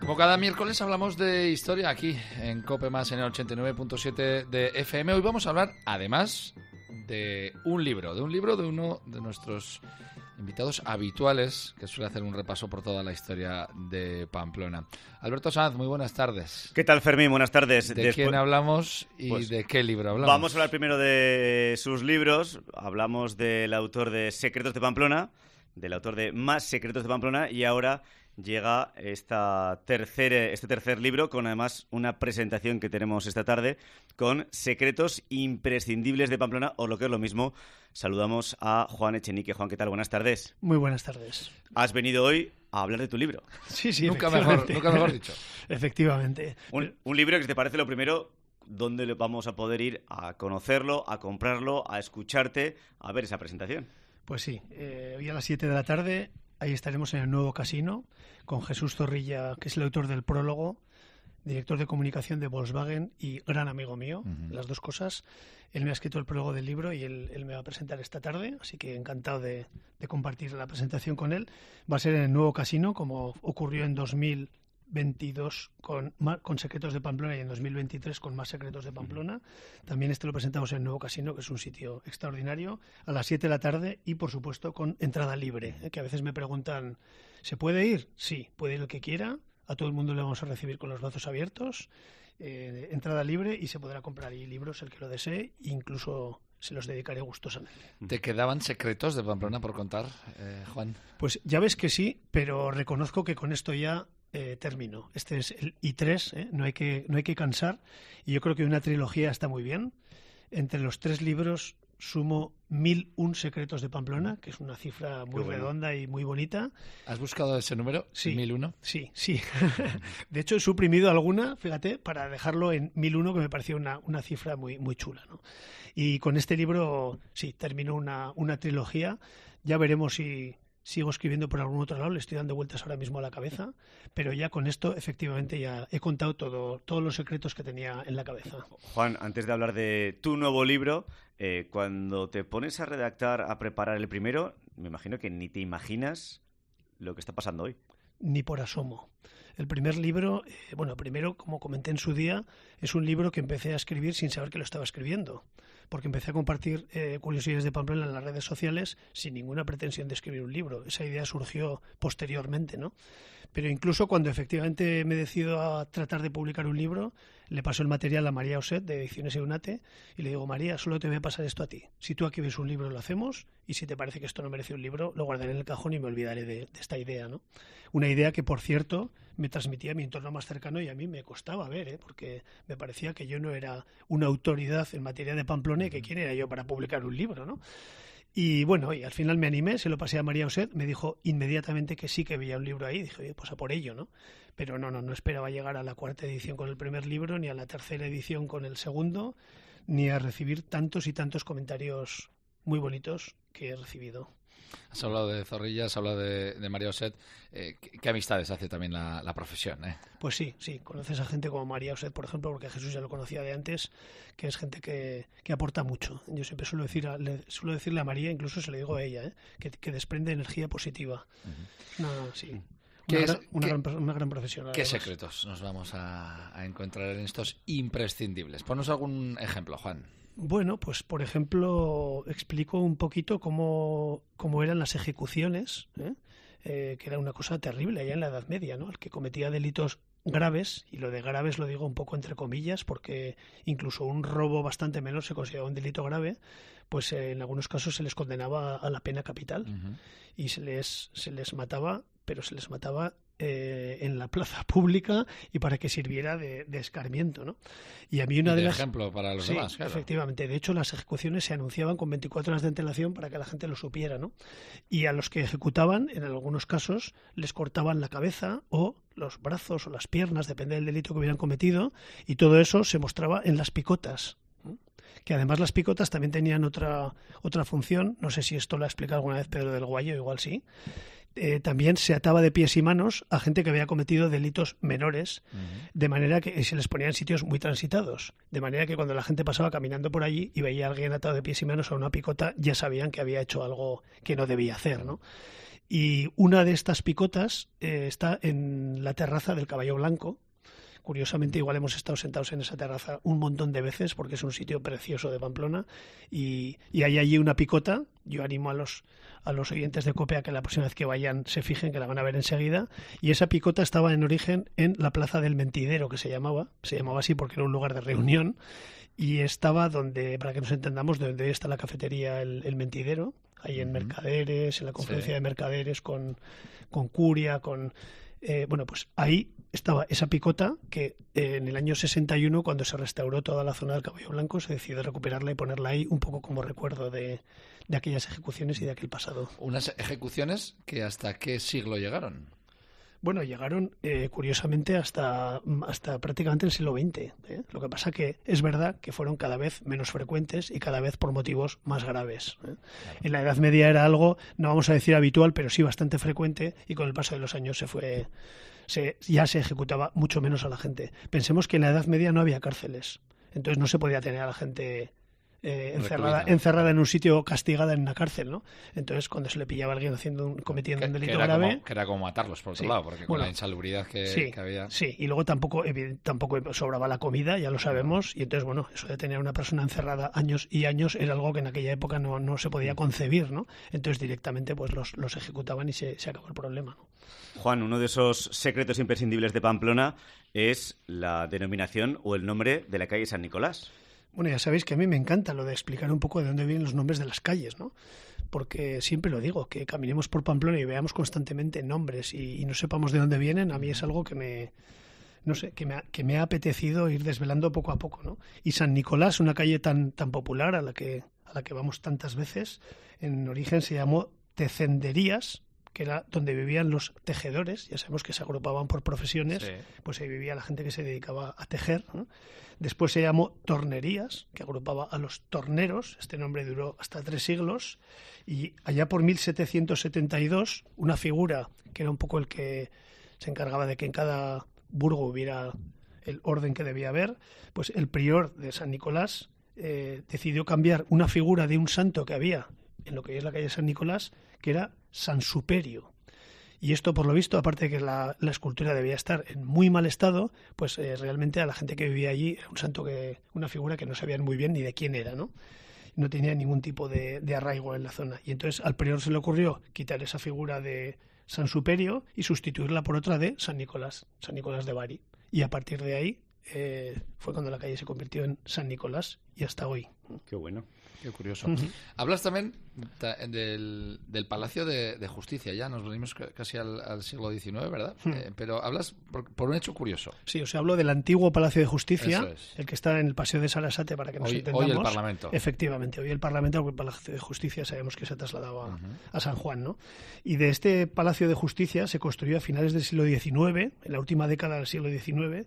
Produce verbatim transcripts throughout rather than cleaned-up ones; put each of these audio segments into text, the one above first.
Como cada miércoles hablamos de historia aquí en COPE Más en el ochenta y nueve punto siete de F M. Hoy vamos a hablar, además, de un libro, de un libro de uno de nuestros invitados habituales que suele hacer un repaso por toda la historia de Pamplona. Alberto Sanz, muy buenas tardes. ¿Qué tal, Fermín? Buenas tardes. ¿De Después... quién hablamos y pues, de qué libro hablamos? Vamos a hablar primero de sus libros. Hablamos del autor de Secretos de Pamplona, del autor de Más Secretos de Pamplona, y ahora llega esta tercer, este tercer libro con además una presentación que tenemos esta tarde con Secretos imprescindibles de Pamplona, o lo que es lo mismo, saludamos a Juan Echenique. Juan, ¿qué tal? Buenas tardes. Muy buenas tardes. Has venido hoy a hablar de tu libro. Sí, sí, nunca mejor, nunca mejor dicho. Efectivamente. Un, un libro que te parece lo primero, ¿dónde vamos a poder ir a conocerlo, a comprarlo, a escucharte, a ver esa presentación? Pues sí, eh, hoy a las siete de la tarde ahí estaremos en el Nuevo Casino con Jesús Zorrilla, que es el autor del prólogo, director de comunicación de Volkswagen y gran amigo mío, uh-huh. Las dos cosas. Él me ha escrito el prólogo del libro y él, él me va a presentar esta tarde, así que encantado de, de compartir la presentación con él. Va a ser en el Nuevo Casino, como ocurrió en dos mil veintidós con, con Secretos de Pamplona y en dos mil veintitrés con Más Secretos de Pamplona. También este lo presentamos en el Nuevo Casino, que es un sitio extraordinario, a las siete de la tarde y, por supuesto, con entrada libre, ¿eh? Que a veces me preguntan, ¿se puede ir? Sí, puede ir el que quiera. A todo el mundo le vamos a recibir con los brazos abiertos. Eh, entrada libre y se podrá comprar ahí libros el que lo desee, incluso se los dedicaré gustosamente. ¿Te quedaban secretos de Pamplona por contar, eh, Juan? Pues ya ves que sí, pero reconozco que con esto ya Eh, termino. Este es el I tres, ¿eh? no hay que, no hay que cansar, y yo creo que una trilogía está muy bien. Entre los tres libros sumo mil un secretos de Pamplona, que es una cifra muy bueno. redonda y muy bonita. ¿Has buscado ese número? Sí. ¿mil uno? Sí, sí. De hecho, he suprimido alguna, fíjate, para dejarlo en mil uno, que me pareció una, una cifra muy, muy chula, ¿no? Y con este libro, sí, termino una, una trilogía. Ya veremos si sigo escribiendo por algún otro lado, le estoy dando vueltas ahora mismo a la cabeza, pero ya con esto efectivamente ya he contado todo, todos los secretos que tenía en la cabeza. Juan, antes de hablar de tu nuevo libro, eh, cuando te pones a redactar, a preparar el primero, me imagino que ni te imaginas lo que está pasando hoy. Ni por asomo. El primer libro, eh, bueno, primero, como comenté en su día, es un libro que empecé a escribir sin saber que lo estaba escribiendo, porque empecé a compartir eh, curiosidades de Pamplona en las redes sociales sin ninguna pretensión de escribir un libro. Esa idea surgió posteriormente, ¿no? Pero incluso cuando efectivamente me decido a tratar de publicar un libro, le paso el material a María Oset de Ediciones Eunate y le digo, María, solo te voy a pasar esto a ti. Si tú aquí ves un libro, lo hacemos, y si te parece que esto no merece un libro, lo guardaré en el cajón y me olvidaré de, de esta idea, ¿no? Una idea que, por cierto, me transmitía a mi entorno más cercano y a mí me costaba ver, ¿eh? Porque me parecía que yo no era una autoridad en materia de Pamplona y que quién era yo para publicar un libro, ¿no? Y bueno, y al final me animé, se lo pasé a María Oset, me dijo inmediatamente que sí que veía un libro ahí, dije, oye, pues a por ello, ¿no? Pero no, no, no esperaba llegar a la cuarta edición con el primer libro, ni a la tercera edición con el segundo, ni a recibir tantos y tantos comentarios muy bonitos que he recibido. Has hablado de Zorrilla, has hablado de, de María Oset. Eh, ¿qué, ¿Qué amistades hace también la, la profesión? Eh? Pues sí, sí. Conoces a gente como María Oset, por ejemplo, porque Jesús ya lo conocía de antes, que es gente que, que aporta mucho. Yo siempre suelo, decir a, le, suelo decirle a María, incluso se lo digo a ella, ¿eh? que, que desprende energía positiva. Uh-huh. No, sí. Una, es, gran, una, ¿qué, gran, una gran profesional. ¿Qué además. secretos nos vamos a, a encontrar en estos imprescindibles? Ponnos algún ejemplo, Juan. Bueno, pues por ejemplo explico un poquito cómo, cómo eran las ejecuciones, ¿eh? Eh, que era una cosa terrible allá en la Edad Media, ¿no? El que cometía delitos graves, y lo de graves lo digo un poco entre comillas, porque incluso un robo bastante menor se consideraba un delito grave, pues eh, en algunos casos se les condenaba a la pena capital. Uh-huh. Y se les, se les mataba, pero se les mataba eh, en la plaza pública y para que sirviera de, de escarmiento, ¿no? Y a mí una y de, de las... ejemplo para los sí, demás, claro. Efectivamente. De hecho, las ejecuciones se anunciaban con veinticuatro horas de antelación para que la gente lo supiera, ¿no? Y a los que ejecutaban, en algunos casos, les cortaban la cabeza o los brazos o las piernas, depende del delito que hubieran cometido, y todo eso se mostraba en las picotas, ¿no? Que además las picotas también tenían otra, otra función, no sé si esto lo ha explicado alguna vez Pedro del Guayo, igual sí. Eh, también se ataba de pies y manos a gente que había cometido delitos menores, uh-huh. de manera que se les ponía en sitios muy transitados, de manera que cuando la gente pasaba caminando por allí y veía a alguien atado de pies y manos a una picota, ya sabían que había hecho algo que no debía hacer, ¿no? Y una de estas picotas eh, está en la terraza del Caballo Blanco. Curiosamente, igual hemos estado sentados en esa terraza un montón de veces porque es un sitio precioso de Pamplona y, y hay allí una picota. Yo animo a los, a los oyentes de COPE a que la próxima vez que vayan se fijen, que la van a ver enseguida. Y esa picota estaba en origen en la Plaza del Mentidero, que se llamaba. Se llamaba así porque era un lugar de reunión y estaba donde, para que nos entendamos, donde está la cafetería El, el Mentidero, ahí en Mercaderes, en la conferencia sí. de Mercaderes con, con Curia, con... Eh, bueno, pues ahí estaba esa picota que eh, en el año sesenta y uno, cuando se restauró toda la zona del Caballo Blanco, se decidió recuperarla y ponerla ahí un poco como recuerdo de, de aquellas ejecuciones y de aquel pasado. Unas ejecuciones que ¿hasta qué siglo llegaron? Bueno, llegaron eh, curiosamente hasta, hasta prácticamente el siglo veinte. ¿eh? Lo que pasa que es verdad que fueron cada vez menos frecuentes y cada vez por motivos más graves. ¿eh? Claro. En la Edad Media era algo, no vamos a decir habitual, pero sí bastante frecuente y con el paso de los años se fue, se, ya se ejecutaba mucho menos a la gente. Pensemos que en la Edad Media no había cárceles, entonces no se podía tener a la gente... Eh, encerrada, encerrada en un sitio, castigada en una cárcel, ¿no? Entonces, cuando se le pillaba a alguien haciendo un, cometiendo que, un delito que era grave... Como, que era como matarlos, por otro sí. lado, porque con bueno, la insalubridad que, sí, que había... Sí, y luego tampoco, tampoco sobraba la comida, ya lo sabemos, y entonces, bueno, eso de tener a una persona encerrada años y años era algo que en aquella época no, no se podía concebir, ¿no? Entonces, directamente, pues los, los ejecutaban y se, se acabó el problema, ¿no? Juan, uno de esos secretos imprescindibles de Pamplona es la denominación o el nombre de la calle San Nicolás. Bueno, ya sabéis que a mí me encanta lo de explicar un poco de dónde vienen los nombres de las calles, ¿no? Porque siempre lo digo, que caminemos por Pamplona y veamos constantemente nombres y, y no sepamos de dónde vienen, a mí es algo que me, no sé, que me, ha, que me ha apetecido ir desvelando poco a poco, ¿no? Y San Nicolás, una calle tan, tan popular a la que, a la que vamos tantas veces, en origen se llamó Tecenderías, que era donde vivían los tejedores, ya sabemos que se agrupaban por profesiones, sí. Pues ahí vivía la gente que se dedicaba a tejer, ¿no? Después se llamó Tornerías, que agrupaba a los torneros, este nombre duró hasta tres siglos, y allá por mil setecientos setenta y dos, una figura que era un poco el que se encargaba de que en cada burgo hubiera el orden que debía haber, pues el prior de San Nicolás eh, decidió cambiar una figura de un santo que había en lo que es la calle San Nicolás, que era San Superio. Y esto, por lo visto, aparte de que la, la escultura debía estar en muy mal estado, pues eh, realmente a la gente que vivía allí era un santo, que una figura que no sabían muy bien ni de quién era, ¿no? No tenía ningún tipo de, de arraigo en la zona. Y entonces al prior se le ocurrió quitar esa figura de San Superio y sustituirla por otra de San Nicolás, San Nicolás de Bari. Y a partir de ahí eh, fue cuando la calle se convirtió en San Nicolás y hasta hoy. Qué bueno. Qué curioso. Uh-huh. Hablas también del, del Palacio de, de Justicia, ya nos venimos casi al, al siglo diecinueve, ¿verdad? Uh-huh. Eh, pero hablas por, por un hecho curioso. Sí, o sea, hablo del antiguo Palacio de Justicia, es. el que está en el Paseo de Sarasate, para que nos hoy, entendamos. Hoy el Parlamento. Efectivamente, hoy el Parlamento, porque el Palacio de Justicia sabemos que se ha trasladado a, uh-huh. a San Juan, ¿no? Y de este Palacio de Justicia se construyó a finales del siglo diecinueve, en la última década del siglo diecinueve,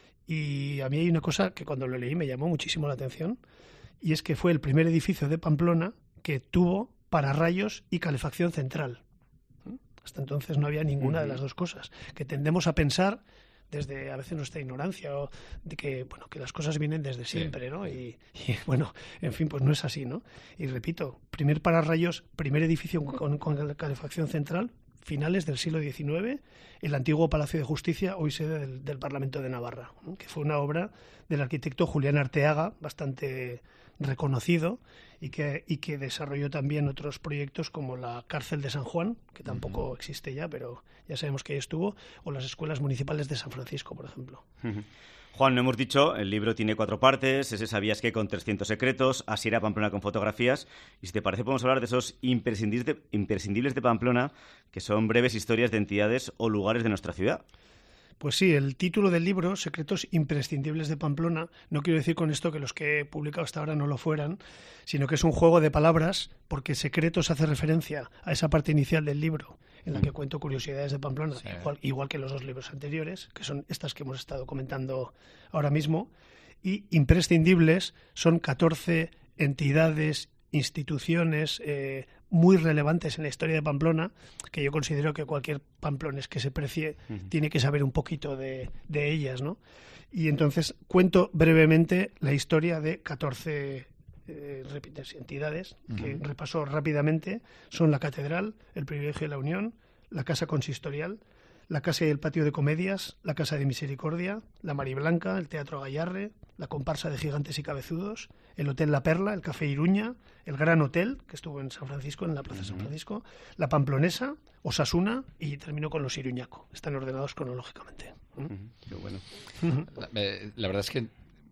y a mí hay una cosa que cuando lo leí me llamó muchísimo la atención, y es que fue el primer edificio de Pamplona que tuvo pararrayos y calefacción central. Hasta entonces no había ninguna uh-huh. de las dos cosas. Que tendemos a pensar, desde a veces nuestra ignorancia, o de que bueno que las cosas vienen desde siempre, sí. ¿no? Y, y bueno, en fin, pues no es así, ¿no? Y repito, primer pararrayos, primer edificio con, con calefacción central, finales del siglo diecinueve, el antiguo Palacio de Justicia, hoy sede del, del Parlamento de Navarra, ¿no? Que fue una obra del arquitecto Julián Arteaga, bastante reconocido, y que, y que desarrolló también otros proyectos como la cárcel de San Juan, que tampoco uh-huh. existe ya, pero ya sabemos que ahí estuvo, o las escuelas municipales de San Francisco, por ejemplo. Uh-huh. Juan, no hemos dicho, el libro tiene cuatro partes, ese Sabías que con trescientos secretos, así era Pamplona con fotografías, y si te parece podemos hablar de esos imprescindibles de, imprescindibles de Pamplona, que son breves historias de entidades o lugares de nuestra ciudad. Pues sí, el título del libro, Secretos imprescindibles de Pamplona, no quiero decir con esto que los que he publicado hasta ahora no lo fueran, sino que es un juego de palabras, porque secretos hace referencia a esa parte inicial del libro, en la que cuento curiosidades de Pamplona, sí. igual, igual que los dos libros anteriores, que son estas que hemos estado comentando ahora mismo, y imprescindibles son catorce entidades, instituciones eh, muy relevantes en la historia de Pamplona, que yo considero que cualquier pamplones que se precie uh-huh. tiene que saber un poquito de, de ellas, ¿no? Y entonces cuento brevemente la historia de catorce eh, entidades, uh-huh. que repaso rápidamente, son la Catedral, el Privilegio de la Unión, la Casa Consistorial, la Casa y el Patio de Comedias, la Casa de Misericordia, la Mariblanca, el Teatro Gallarre, la Comparsa de Gigantes y Cabezudos, el Hotel La Perla, el Café Iruña, el Gran Hotel, que estuvo en San Francisco, en la Plaza de San Francisco, la Pamplonesa, Osasuna y termino con los Iruñaco. Están ordenados cronológicamente. ¿Mm? Qué bueno. La, la verdad es que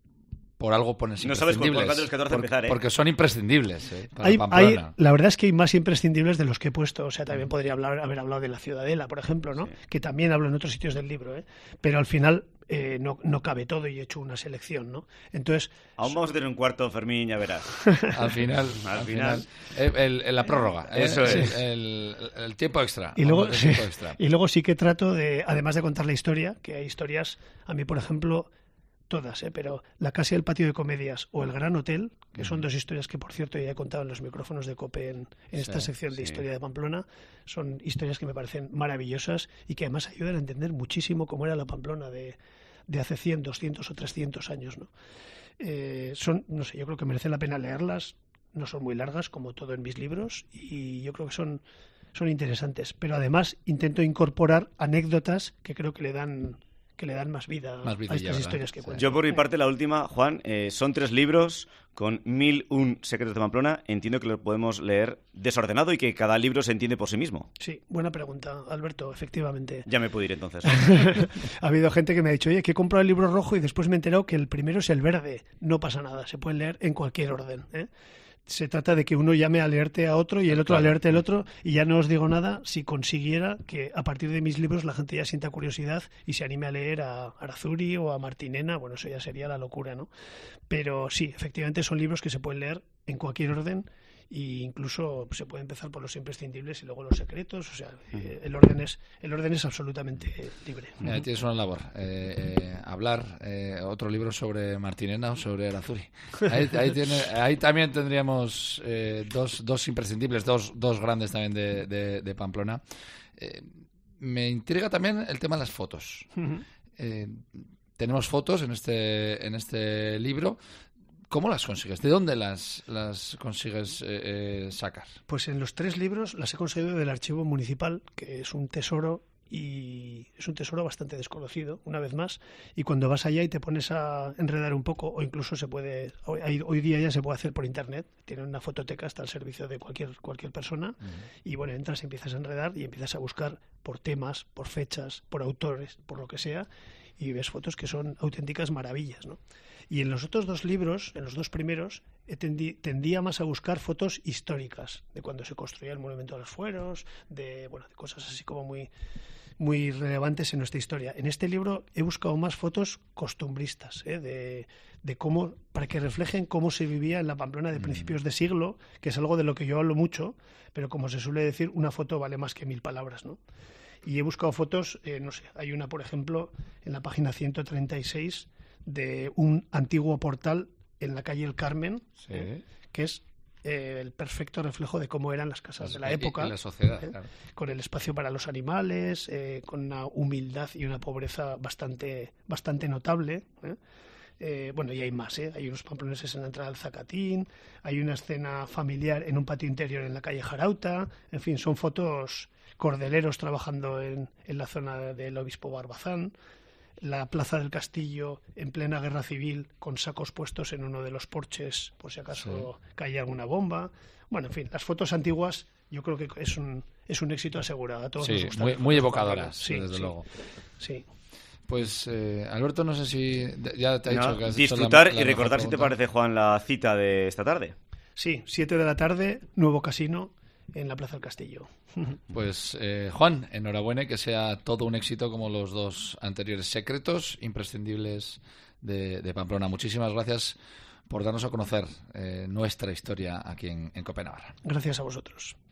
por algo pones no sabes por imprescindibles. cuál de los catorce empezar, ¿eh? Porque son imprescindibles, ¿eh? Para Hay, Pamplona. hay, la verdad es que hay más imprescindibles de los que he puesto. O sea, también podría hablar, haber hablado de la Ciudadela, por ejemplo, ¿no? Sí. Que también hablo en otros sitios del libro, ¿eh? Pero al final eh, no, no cabe todo y he hecho una selección, ¿no? Entonces... Aún vamos a tener un cuarto, Fermín, ya verás. al final, al, al final. final el, el, la prórroga. Eso ¿eh? es. El, el, el tiempo extra. Y luego, sí, tiempo extra. Y luego sí que trato de, además de contar la historia, que hay historias, a mí, por ejemplo... Todas, ¿eh? Pero La Casa y el Patio de Comedias o El Gran Hotel, que son dos historias que, por cierto, ya he contado en los micrófonos de COPE en, en esta sí, sección de sí. Historia de Pamplona, son historias que me parecen maravillosas y que además ayudan a entender muchísimo cómo era la Pamplona de, de hace cien, doscientos o trescientos años, ¿no? Eh, son, no sé, yo creo que merece la pena leerlas, no son muy largas como todo en mis libros y yo creo que son, son interesantes, pero además intento incorporar anécdotas que creo que le dan... que le dan más vida, más vida a estas ya, historias que cuentan. Yo, por mi parte, la última, Juan, eh, son tres libros con mil un secretos de Pamplona. Entiendo que lo podemos leer desordenado y que cada libro se entiende por sí mismo. Sí, buena pregunta, Alberto, efectivamente. Ya me puedo ir entonces. Ha habido gente que me ha dicho, oye, que he comprado el libro rojo y después me he enterado que el primero es el verde. No pasa nada, se pueden leer en cualquier orden, ¿eh? Se trata de que uno llame a leerte a otro y el otro claro. a leerte al otro, y ya no os digo nada si consiguiera que a partir de mis libros la gente ya sienta curiosidad y se anime a leer a Arazuri o a Martinena. Bueno, eso ya sería la locura, ¿no? Pero sí, efectivamente son libros que se pueden leer en cualquier orden e incluso se puede empezar por los imprescindibles y luego los secretos. O sea, eh, el orden es el orden es absolutamente libre. Mira, tienes una labor, eh, eh, hablar eh, otro libro sobre Martinena o sobre Arazuri. Ahí, ahí, tiene, ahí también tendríamos eh, dos, dos imprescindibles, dos, dos grandes también de, de, de Pamplona. Eh, me intriga también el tema de las fotos. Uh-huh. Eh, tenemos fotos en este, en este libro. ¿Cómo las consigues? ¿De dónde las, las consigues eh, eh, sacar? Pues en los tres libros las he conseguido del archivo municipal, que es un tesoro y es un tesoro bastante desconocido, una vez más, y cuando vas allá y te pones a enredar un poco, o incluso se puede, hoy, hoy día ya se puede hacer por internet, tienen una fototeca, está al servicio de cualquier, cualquier persona, uh-huh. y bueno, entras y empiezas a enredar y empiezas a buscar por temas, por fechas, por autores, por lo que sea, y ves fotos que son auténticas maravillas, ¿no? Y en los otros dos libros, en los dos primeros, tendí, tendía más a buscar fotos históricas, de cuando se construía el Monumento a los Fueros, de, bueno, de cosas así como muy, muy relevantes en nuestra historia. En este libro he buscado más fotos costumbristas, ¿eh? de, de cómo, para que reflejen cómo se vivía en la Pamplona de principios de siglo, que es algo de lo que yo hablo mucho, pero como se suele decir, una foto vale más que mil palabras, ¿no? Y he buscado fotos, eh, no sé, hay una, por ejemplo, en la página ciento treinta y seis, de un antiguo portal en la calle El Carmen, sí. eh, que es eh, el perfecto reflejo de cómo eran las casas de la época. Y la sociedad, eh, claro. Con el espacio para los animales, eh, con una humildad y una pobreza bastante, bastante notable. ¿eh? Eh, bueno, y hay más, ¿eh? Hay unos pamploneses en la entrada del Zacatín, hay una escena familiar en un patio interior en la calle Jarauta, en fin, son fotos cordeleros trabajando en, en la zona del Obispo Barbazán, la plaza del Castillo en plena guerra civil con sacos puestos en uno de los porches por si acaso sí. caía alguna bomba. Bueno, en fin, las fotos antiguas yo creo que es un, es un éxito asegurado. A todos sí, nos gustan muy, muy evocadoras, sí, desde sí, luego. Sí. Pues, eh, Alberto, no sé si ya te ha dicho no, que has disfrutar hecho la, la y recordar si te parece, Juan, la cita de esta tarde. Sí, siete de la tarde, nuevo casino en la Plaza del Castillo. Pues, eh, Juan, enhorabuena y que sea todo un éxito como los dos anteriores. Secretos imprescindibles de, de Pamplona. Muchísimas gracias por darnos a conocer eh, nuestra historia aquí en, en COPE Navarra. Gracias a vosotros.